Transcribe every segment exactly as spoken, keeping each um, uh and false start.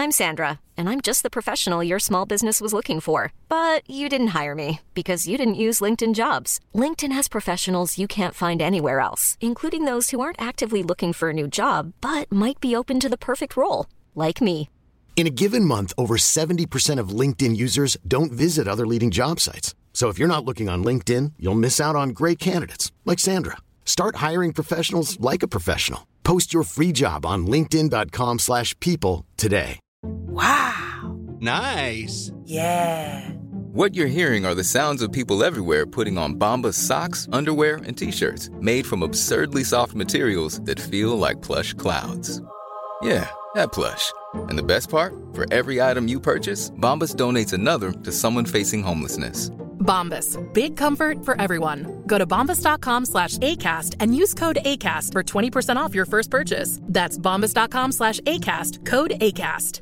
I'm Sandra, and I'm just the professional your small business was looking for. But you didn't hire me because you didn't use LinkedIn Jobs. LinkedIn has professionals you can't find anywhere else, including those who aren't actively looking for a new job, but might be open to the perfect role, like me. In a given month, over seventy percent of LinkedIn users don't visit other leading job sites. So if you're not looking on LinkedIn, you'll miss out on great candidates like Sandra. Start hiring professionals like a professional. Post your free job on linkedin.com slash people today. Wow. Nice. Yeah. What you're hearing are the sounds of people everywhere putting on Bombas socks, underwear, and T-shirts made from absurdly soft materials that feel like plush clouds. Yeah, that plush. And the best part? For every item you purchase, Bombas donates another to someone facing homelessness. Bombas. Big comfort for everyone. Go to bombas.com slash ACAST and use code ACAST for twenty percent off your first purchase. That's bombas.com slash ACAST. Code ACAST.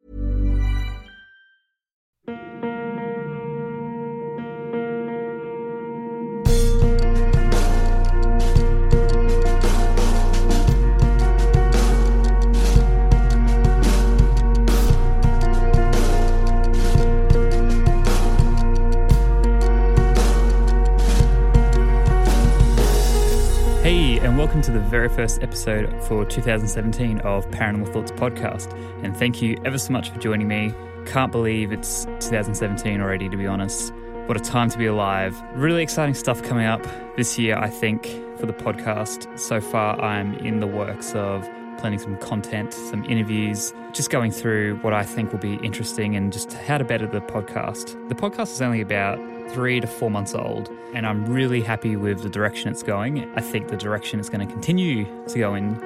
Hey, and welcome to the very first episode for two thousand seventeen of Paranormal Thoughts Podcast. And thank you ever so much for joining me. Can't believe it's two thousand seventeen already, to be honest. What a time to be alive. Really exciting stuff coming up this year, I think, for the podcast. So far, I'm in the works of planning some content, some interviews, just going through what I think will be interesting and just how to better the podcast. The podcast is only about three to four months old, and I'm really happy with the direction it's going. I think the direction it's going to continue to go in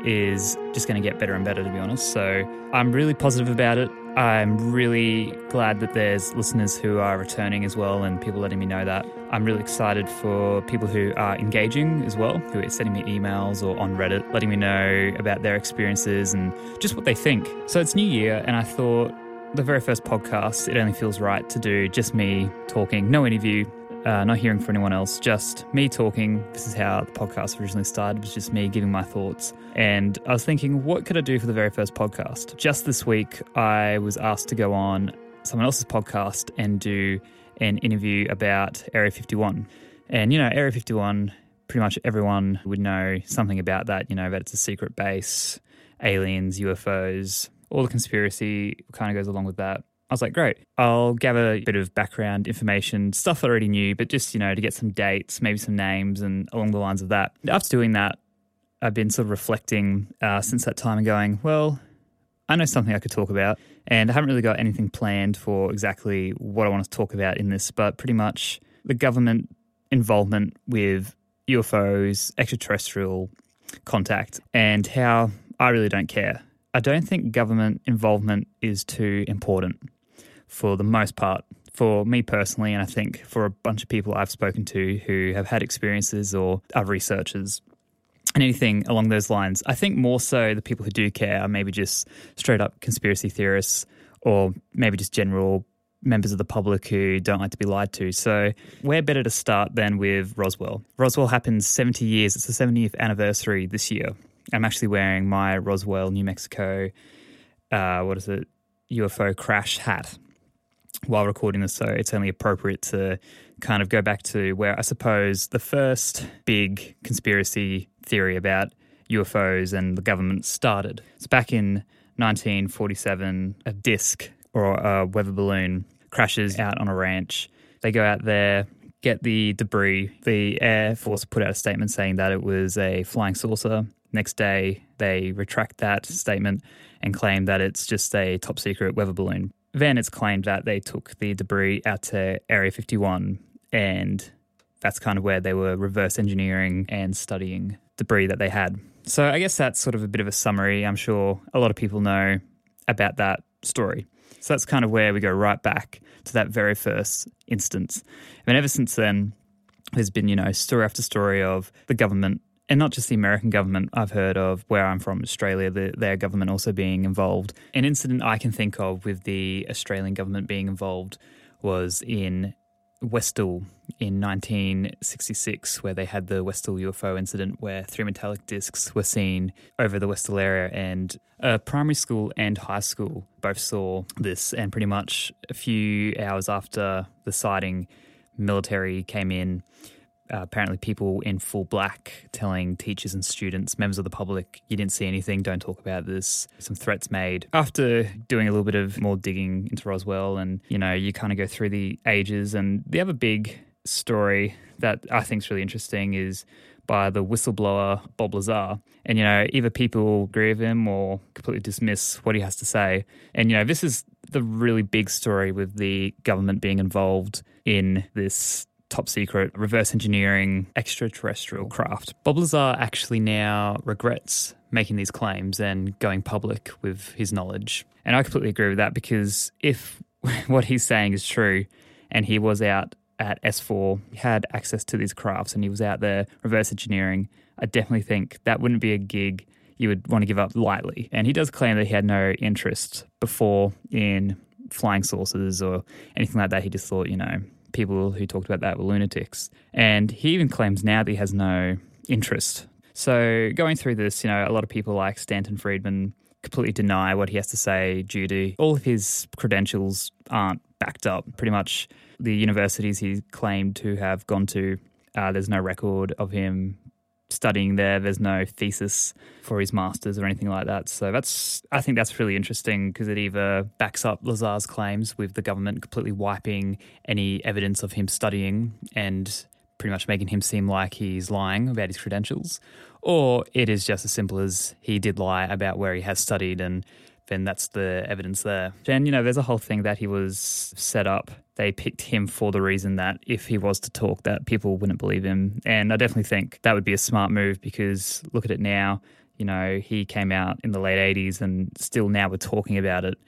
is just going to get better and better, to be honest. So I'm really positive about it. I'm really glad that there's listeners who are returning as well and people letting me know that. I'm really excited for people who are engaging as well, who are sending me emails or on Reddit, letting me know about their experiences and just what they think. So it's New Year, and I thought the very first podcast, it only feels right to do just me talking, no interview, uh, not hearing from anyone else, just me talking. This is how the podcast originally started, was just me giving my thoughts. And I was thinking, what could I do for the very first podcast? Just this week, I was asked to go on someone else's podcast and do an interview about Area fifty-one. And, you know, Area fifty-one, pretty much everyone would know something about that, you know, that it's a secret base, aliens, U F Os, all the conspiracy kind of goes along with that. I was like, great, I'll gather a bit of background information, stuff I already knew, but just, you know, to get some dates, maybe some names and along the lines of that. After doing that, I've been sort of reflecting uh, since that time and going, well, I know something I could talk about, and I haven't really got anything planned for exactly what I want to talk about in this, but pretty much the government involvement with U F Os, extraterrestrial contact, and how I really don't care. I don't think government involvement is too important for the most part, for me personally, and I think for a bunch of people I've spoken to who have had experiences or are researchers and anything along those lines. I think more so the people who do care are maybe just straight up conspiracy theorists or maybe just general members of the public who don't like to be lied to. So where better to start than with Roswell? Roswell happened seventy years. It's the seventieth anniversary this year. I'm actually wearing my Roswell, New Mexico, uh, what is it, U F O crash hat while recording this. So it's only appropriate to kind of go back to where I suppose the first big conspiracy theory about U F Os and the government started. So back in nineteen forty-seven, a disc or a weather balloon crashes out on a ranch. They go out there, get the debris. The Air Force put out a statement saying that it was a flying saucer. Next day, they retract that statement and claim that it's just a top secret weather balloon. Then it's claimed that they took the debris out to Area fifty-one, and that's kind of where they were reverse engineering and studying debris that they had. So I guess that's sort of a bit of a summary. I'm sure a lot of people know about that story. So that's kind of where we go right back to that very first instance. And ever since then, there's been, you know, story after story of the government, and not just the American government. I've heard of where I'm from, Australia, the, their government also being involved. An incident I can think of with the Australian government being involved was in Westall in nineteen sixty-six, where they had the Westall U F O incident where three metallic discs were seen over the Westall area, and uh, primary school and high school both saw this, and pretty much a few hours after the sighting, military came in. Uh, apparently people in full black telling teachers and students, members of the public, you didn't see anything, don't talk about this. Some threats made. After doing a little bit of more digging into Roswell, and, you know, you kind of go through the ages, and the other big story that I think is really interesting is by the whistleblower Bob Lazar. And, you know, either people agree with him or completely dismiss what he has to say. And, you know, this is the really big story with the government being involved in this top secret reverse engineering extraterrestrial craft. Bob Lazar actually now regrets making these claims and going public with his knowledge. And I completely agree with that, because if what he's saying is true and he was out at S four, he had access to these crafts and he was out there reverse engineering, I definitely think that wouldn't be a gig you would want to give up lightly. And he does claim that he had no interest before in flying saucers or anything like that. He just thought, you know, people who talked about that were lunatics. And he even claims now that he has no interest. So going through this, you know, a lot of people like Stanton Friedman completely deny what he has to say due to all of his credentials aren't backed up. Pretty much the universities he claimed to have gone to, uh, there's no record of him studying there. There's no thesis for his master's or anything like that. So that's, I think that's really interesting, because it either backs up Lazar's claims with the government completely wiping any evidence of him studying and pretty much making him seem like he's lying about his credentials, or it is just as simple as he did lie about where he has studied, and then that's the evidence there. And, you know, there's a whole thing that he was set up. They picked him for the reason that if he was to talk, that people wouldn't believe him. And I definitely think that would be a smart move, because look at it now. You know, he came out in the late eighties and still now we're talking about it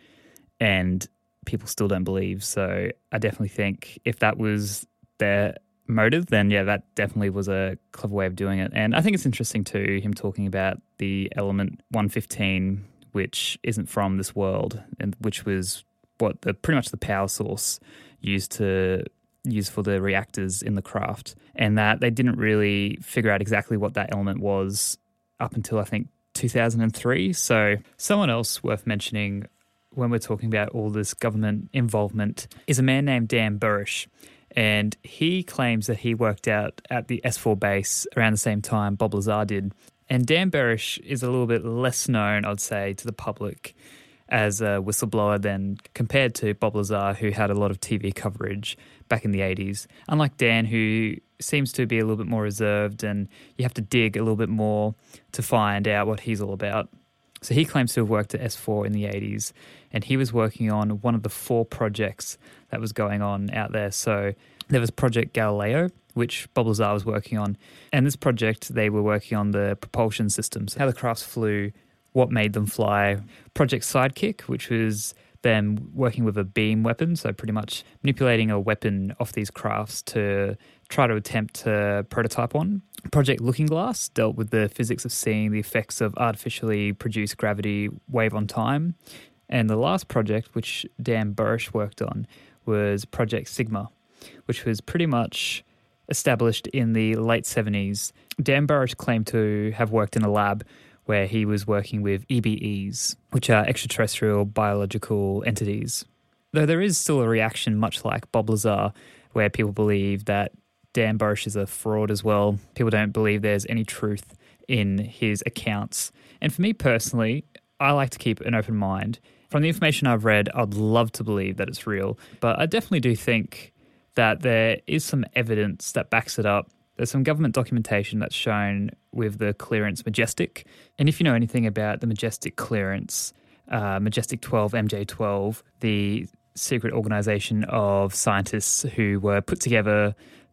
and people still don't believe. So I definitely think if that was their motive, then yeah, that definitely was a clever way of doing it. And I think it's interesting too, him talking about the element one fifteen, which isn't from this world, and which was what the pretty much the power source used to use for the reactors in the craft, and that they didn't really figure out exactly what that element was up until I think two thousand three. So someone else worth mentioning when we're talking about all this government involvement is a man named Dan Burish. And he claims that he worked out at the S four base around the same time Bob Lazar did. And Dan Burish is a little bit less known, I'd say, to the public as a whistleblower than compared to Bob Lazar, who had a lot of T V coverage back in the eighties. Unlike Dan, who seems to be a little bit more reserved, and you have to dig a little bit more to find out what he's all about. So he claims to have worked at S four in the eighties, and he was working on one of the four projects that was going on out there. So there was Project Galileo, which Bob Lazar was working on. And this project, they were working on the propulsion systems, how the crafts flew, what made them fly. Project Sidekick, which was them working with a beam weapon, so pretty much manipulating a weapon off these crafts to try to attempt to prototype one. Project Looking Glass dealt with the physics of seeing the effects of artificially produced gravity wave on time. And the last project, which Dan Burish worked on, was Project Sigma, which was pretty much established in the late seventies. Dan Burish claimed to have worked in a lab where he was working with E B Es, which are extraterrestrial biological entities. Though there is still a reaction, much like Bob Lazar, where people believe that Dan Burish is a fraud as well. People don't believe there's any truth in his accounts. And for me personally, I like to keep an open mind. From the information I've read, I'd love to believe that it's real, but I definitely do think that there is some evidence that backs it up. There's some government documentation that's shown with the clearance Majestic. And if you know anything about the Majestic clearance, uh, Majestic twelve, M J twelve, the secret organization of scientists who were put together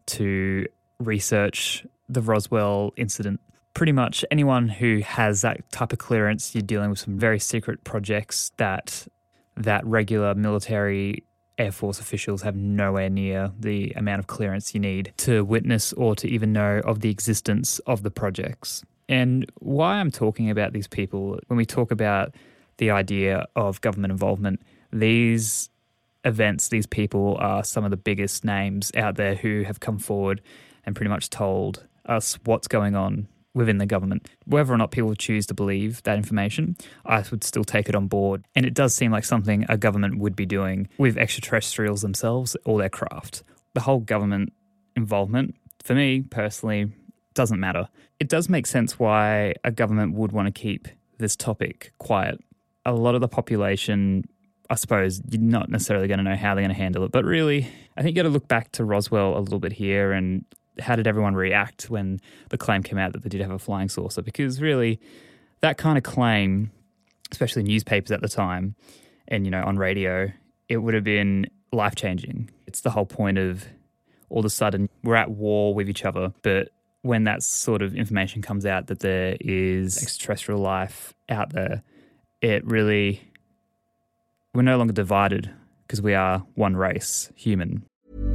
to research the Roswell incident. Pretty much anyone who has that type of clearance, you're dealing with some very secret projects that that regular military Air Force officials have nowhere near the amount of clearance you need to witness or to even know of the existence of the projects. And why I'm talking about these people, when we talk about the idea of government involvement, these events, these people are some of the biggest names out there who have come forward and pretty much told us what's going on within the government. Whether or not people choose to believe that information, I would still take it on board. And it does seem like something a government would be doing with extraterrestrials themselves or their craft. The whole government involvement, for me personally, doesn't matter. It does make sense why a government would want to keep this topic quiet. A lot of the population, I suppose, you're not necessarily going to know how they're going to handle it. But really, I think you got to look back to Roswell a little bit here and how did everyone react when the claim came out that they did have a flying saucer? Because really, that kind of claim, especially newspapers at the time and, you know, on radio, it would have been life-changing. It's the whole point of all of a sudden we're at war with each other, but when that sort of information comes out that there is extraterrestrial life out there, it really, we're no longer divided because we are one race, human.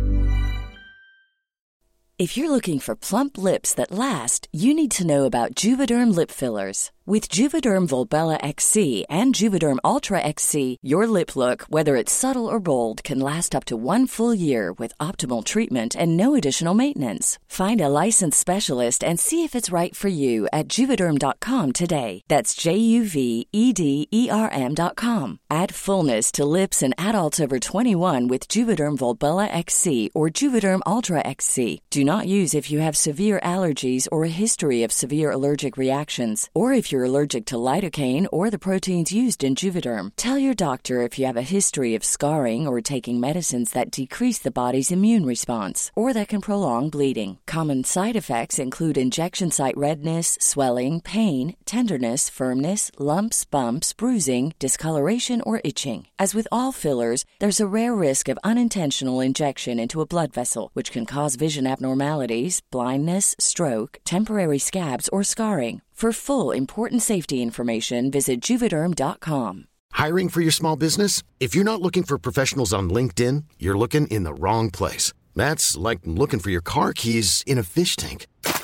If you're looking for plump lips that last, you need to know about Juvederm lip fillers. With Juvederm Volbella X C and Juvederm Ultra X C, your lip look, whether it's subtle or bold, can last up to one full year with optimal treatment and no additional maintenance. Find a licensed specialist and see if it's right for you at Juvederm dot com today. That's J U V E D E R M dot com. Add fullness to lips in adults over twenty-one with Juvederm Volbella X C or Juvederm Ultra X C. Do not use if you have severe allergies or a history of severe allergic reactions, or if you're allergic to lidocaine or the proteins used in Juvederm. Tell your doctor if you have a history of scarring or taking medicines that decrease the body's immune response or that can prolong bleeding. Common side effects include injection site redness, swelling, pain, tenderness, firmness, lumps, bumps, bruising, discoloration, or itching. As with all fillers, there's a rare risk of unintentional injection into a blood vessel, which can cause vision abnormalities, blindness, stroke, temporary scabs, or scarring. For full, important safety information, visit Juvederm dot com. Hiring for your small business? If you're not looking for professionals on LinkedIn, you're looking in the wrong place. That's like looking for your car keys in a fish tank.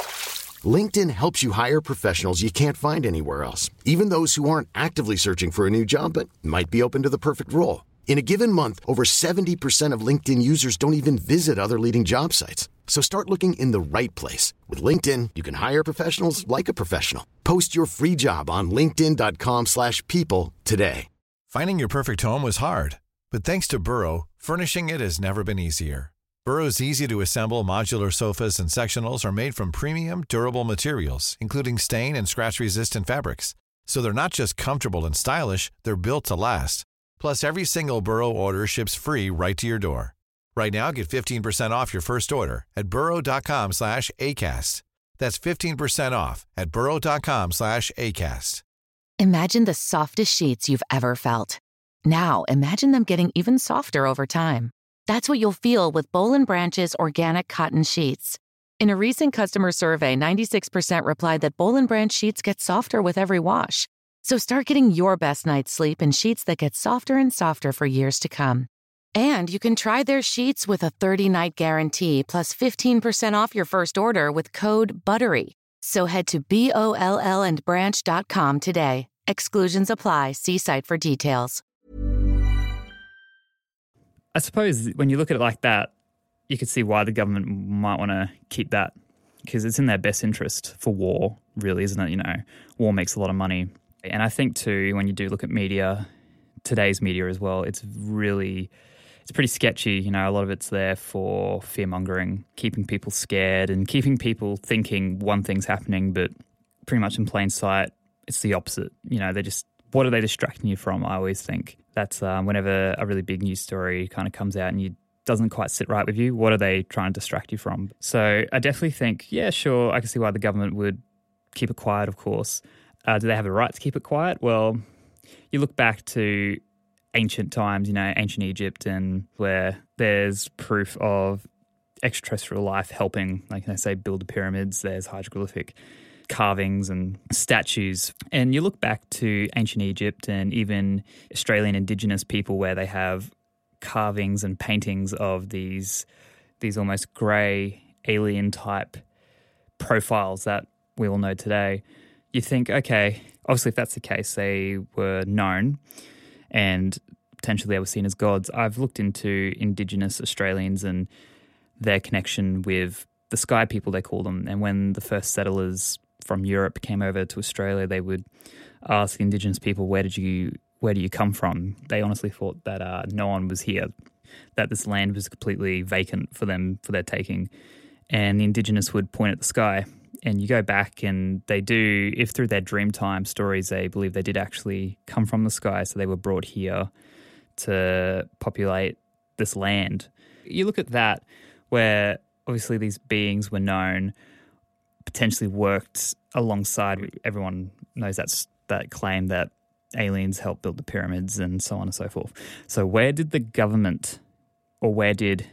LinkedIn helps you hire professionals you can't find anywhere else, even those who aren't actively searching for a new job but might be open to the perfect role. In a given month, over seventy percent of LinkedIn users don't even visit other leading job sites. So start looking in the right place. With LinkedIn, you can hire professionals like a professional. Post your free job on linkedin dot com slash people today. Finding your perfect home was hard, but thanks to Burrow, furnishing it has never been easier. Burrow's easy-to-assemble modular sofas and sectionals are made from premium, durable materials, including stain and scratch-resistant fabrics. So they're not just comfortable and stylish, they're built to last. Plus, every single Burrow order ships free right to your door. Right now, get fifteen percent off your first order at burrow dot com slash ACAST. That's fifteen percent off at burrow dot com slash ACAST. Imagine the softest sheets you've ever felt. Now, imagine them getting even softer over time. That's what you'll feel with Boll and Branch's organic cotton sheets. In a recent customer survey, ninety-six percent replied that Boll and Branch sheets get softer with every wash. So start getting your best night's sleep in sheets that get softer and softer for years to come. And you can try their sheets with a thirty-night guarantee plus fifteen percent off your first order with code BUTTERY. So head to B O L L and branch dot com today. Exclusions apply. See site for details. I suppose when you look at it like that, you could see why the government might want to keep that, because it's in their best interest for war, really, isn't it? You know, war makes a lot of money. And I think too, when you do look at media, today's media as well, it's really, it's pretty sketchy. You know, a lot of it's there for fear-mongering, keeping people scared and keeping people thinking one thing's happening, but pretty much in plain sight, it's the opposite. You know, they just, what are they distracting you from? I always think that's um, whenever a really big news story kind of comes out and you doesn't quite sit right with you, what are they trying to distract you from? So I definitely think, yeah, sure, I can see why the government would keep it quiet, of course. Uh, do they have a right to keep it quiet? Well, you look back to ancient times, you know, ancient Egypt, and where there's proof of extraterrestrial life helping, like they say, build the pyramids. There's hieroglyphic carvings and statues. And you look back to ancient Egypt and even Australian Indigenous people where they have carvings and paintings of these these almost grey alien type profiles that we all know today. You think, okay, obviously if that's the case, they were known and potentially they were seen as gods. I've looked into Indigenous Australians and their connection with the sky people, they call them. And when the first settlers from Europe came over to Australia, they would ask Indigenous people, where did you, where do you come from? They honestly thought that uh, no one was here, that this land was completely vacant for them, for their taking. And the Indigenous would point at the sky. And you go back and they do, if through their Dreamtime stories, they believe they did actually come from the sky. So they were brought here to populate this land. You look at that where obviously these beings were known, potentially worked alongside, everyone knows that's that claim that aliens helped build the pyramids and so on and so forth. So where did the government, or where did,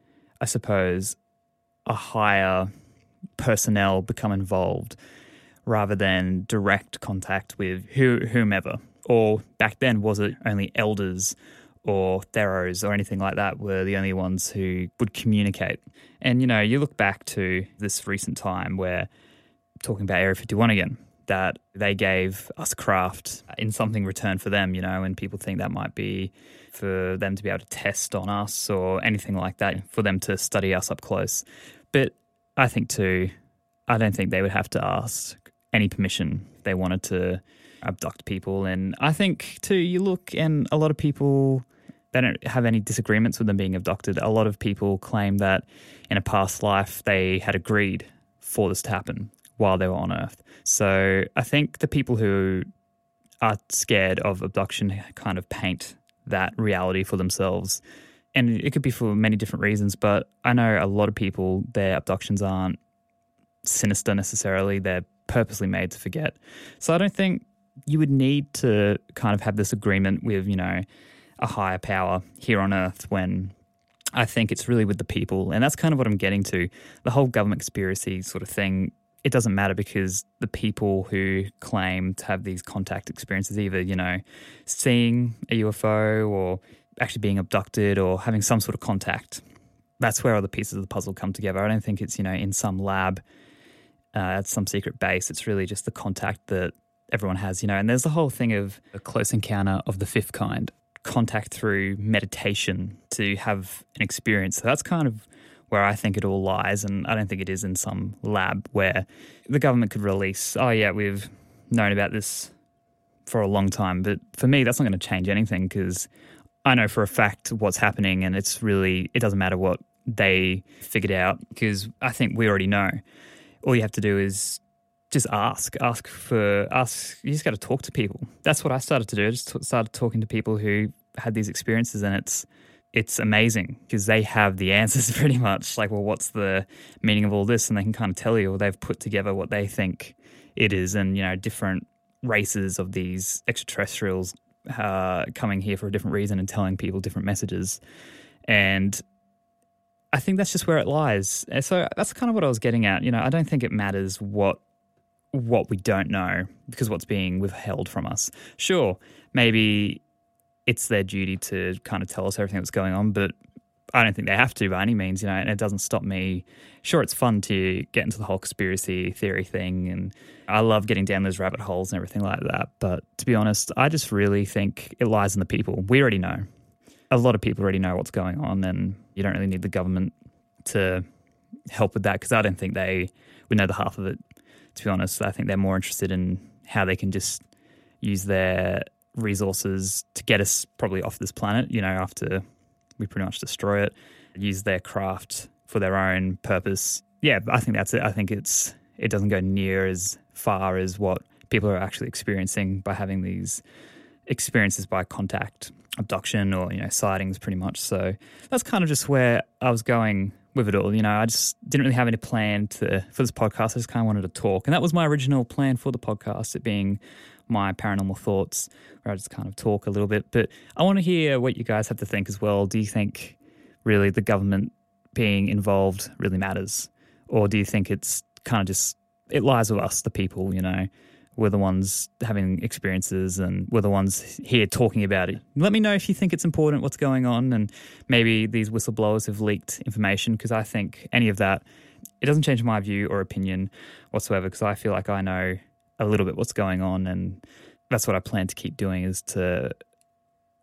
I suppose, a higher personnel become involved rather than direct contact with who, whomever? Or back then, was it only elders or theros or anything like that were the only ones who would communicate? And, you know, you look back to this recent time where, talking about Area fifty-one again, that they gave us craft in something return for them, you know, and people think that might be for them to be able to test on us or anything like that, for them to study us up close. But I think too, I don't think they would have to ask any permission if they wanted to abduct people. And I think too, you look and a lot of people, they don't have any disagreements with them being abducted. A lot of people claim that in a past life they had agreed for this to happen while they were on Earth. So I think the people who are scared of abduction kind of paint that reality for themselves. And it could be for many different reasons, but I know a lot of people, their abductions aren't sinister necessarily. They're purposely made to forget. So I don't think you would need to kind of have this agreement with, you know, a higher power here on Earth, when I think it's really with the people. And that's kind of what I'm getting to. The whole government conspiracy sort of thing, it doesn't matter, because the people who claim to have these contact experiences, either, you know, seeing a U F O or actually being abducted or having some sort of contact, that's where all the pieces of the puzzle come together. I don't think it's, you know, in some lab uh, at some secret base. It's really just the contact that everyone has, you know. And there's the whole thing of a close encounter of the fifth kind, contact through meditation to have an experience. So that's kind of where I think it all lies, and I don't think it is in some lab where the government could release, oh yeah, we've known about this for a long time. But for me, that's not going to change anything, because I know for a fact what's happening, and it's really, it doesn't matter what they figured out, because I think we already know. All you have to do is just ask, ask for, ask, you just got to talk to people. That's what I started to do. I just t- started talking to people who had these experiences, and it's, it's amazing because they have the answers pretty much. Like, well, what's the meaning of all this? And they can kind of tell you, or they've put together what they think it is. And, you know, different races of these extraterrestrials uh, coming here for a different reason and telling people different messages. And I think that's just where it lies. And so that's kind of what I was getting at. You know, I don't think it matters what what we don't know, because what's being withheld from us. Sure, maybe it's their duty to kind of tell us everything that's going on, but I don't think they have to by any means, you know, and it doesn't stop me. Sure, it's fun to get into the whole conspiracy theory thing, and I love getting down those rabbit holes and everything like that. But to be honest, I just really think it lies in the people. We already know. A lot of people already know what's going on, and you don't really need the government to help with that, because I don't think they would know the half of it, to be honest. I think they're more interested in how they can just use their resources to get us probably off this planet, you know, after we pretty much destroy it, use their craft for their own purpose. Yeah, I think that's it. I think it's it doesn't go near as far as what people are actually experiencing by having these experiences by contact, abduction, or, you know, sightings pretty much. So that's kind of just where I was going with it all. You know, I just didn't really have any plan to for this podcast. I just kind of wanted to talk. And that was my original plan for the podcast, it being my paranormal thoughts, where I just kind of talk a little bit. But I want to hear what you guys have to think as well. Do you think really the government being involved really matters? Or do you think it's kind of just, it lies with us, the people, you know? We're the ones having experiences, and we're the ones here talking about it. Let me know if you think it's important what's going on, and maybe these whistleblowers have leaked information, because I think any of that, it doesn't change my view or opinion whatsoever, because I feel like I know a little bit what's going on, and that's what I plan to keep doing, is to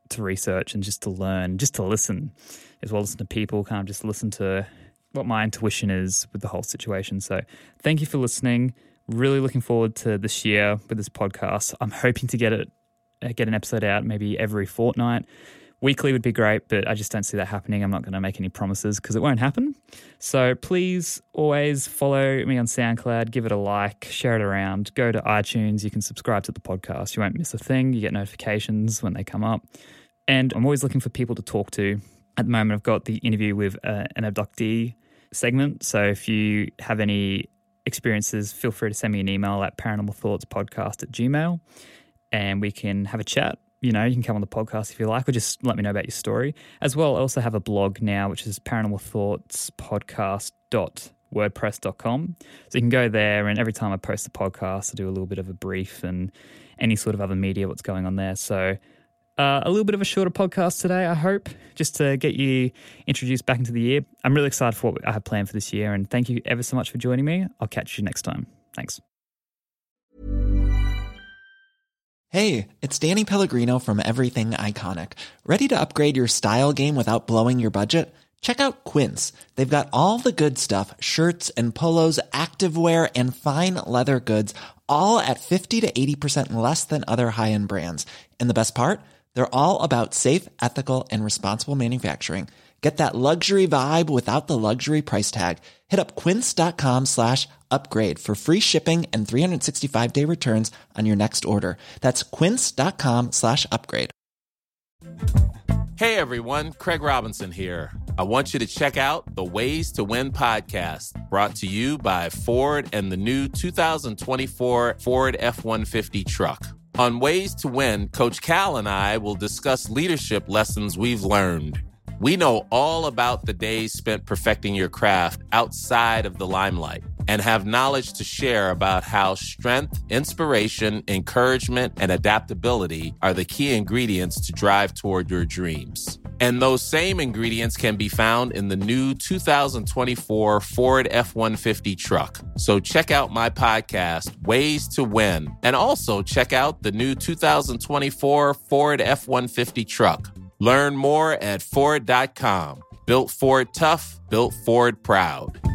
to research and just to learn, just to listen as well, listen to people, kind of just listen to what my intuition is with the whole situation. So thank you for listening. Really looking forward to this year with this podcast. I'm hoping to get it, get an episode out maybe every fortnight. Weekly would be great, but I just don't see that happening. I'm not going to make any promises because it won't happen. So please always follow me on SoundCloud, give it a like, share it around, go to iTunes. You can subscribe to the podcast. You won't miss a thing. You get notifications when they come up. And I'm always looking for people to talk to. At the moment, I've got the interview with uh, an abductee segment. So if you have any experiences, feel free to send me an email at paranormal thoughts podcast at gmail and we can have a chat. You know, you can come on the podcast if you like, or just let me know about your story. As well, I also have a blog now, which is paranormal thoughts podcast dot wordpress dot com. So you can go there, and every time I post a podcast, I do a little bit of a brief and any sort of other media, what's going on there. So uh, a little bit of a shorter podcast today, I hope, just to get you introduced back into the year. I'm really excited for what I have planned for this year, and thank you ever so much for joining me. I'll catch you next time. Thanks. Hey, it's Danny Pellegrino from Everything Iconic. Ready to upgrade your style game without blowing your budget? Check out Quince. They've got all the good stuff, shirts and polos, activewear, and fine leather goods, all at fifty to eighty percent less than other high-end brands. And the best part? They're all about safe, ethical, and responsible manufacturing. Get that luxury vibe without the luxury price tag. Hit up quince.com slash upgrade for free shipping and three sixty-five day returns on your next order. That's quince.com slash upgrade. Hey everyone, Craig Robinson here. I want you to check out the Ways to Win podcast, brought to you by Ford and the new two thousand twenty-four Ford F one fifty truck. On Ways to Win, Coach Cal and I will discuss leadership lessons we've learned. We know all about the days spent perfecting your craft outside of the limelight and have knowledge to share about how strength, inspiration, encouragement, and adaptability are the key ingredients to drive toward your dreams. And those same ingredients can be found in the new two thousand twenty-four Ford F one fifty truck. So check out my podcast, Ways to Win, and also check out the new two thousand twenty-four Ford F one fifty truck. Learn more at Ford dot com. Built Ford tough, built Ford proud.